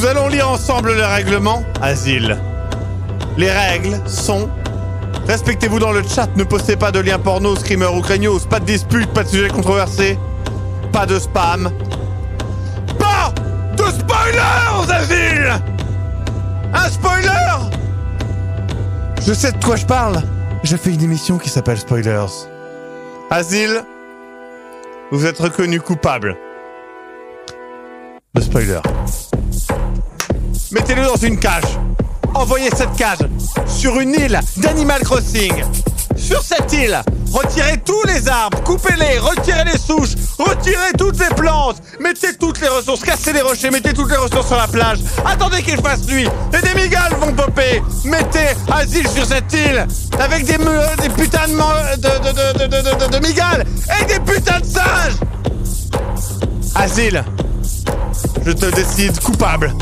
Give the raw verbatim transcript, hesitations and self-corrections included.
Nous allons lire ensemble le règlement Asile. Les règles sont... Respectez-vous dans le chat, ne postez pas de liens porno, screamer ou craignos, pas de disputes, pas de sujets controversés, pas de spam, pas de spoilers, Asile. Un spoiler. Je sais de quoi je parle. J'ai fait une émission qui s'appelle Spoilers. Asile, vous êtes reconnu coupable de spoiler. Mettez-le dans une cage. Envoyez cette cage sur une île d'Animal Crossing. Sur cette île, retirez tous les arbres, coupez-les, retirez les souches, retirez toutes les plantes, mettez toutes les ressources, cassez les rochers, mettez toutes les ressources sur la plage. Attendez qu'il fasse nuit et des migales vont popper. Mettez Asile sur cette île avec des, me- des putains de, man- de, de, de, de, de, de, de migales et des putains de singes. Asile, je te décide coupable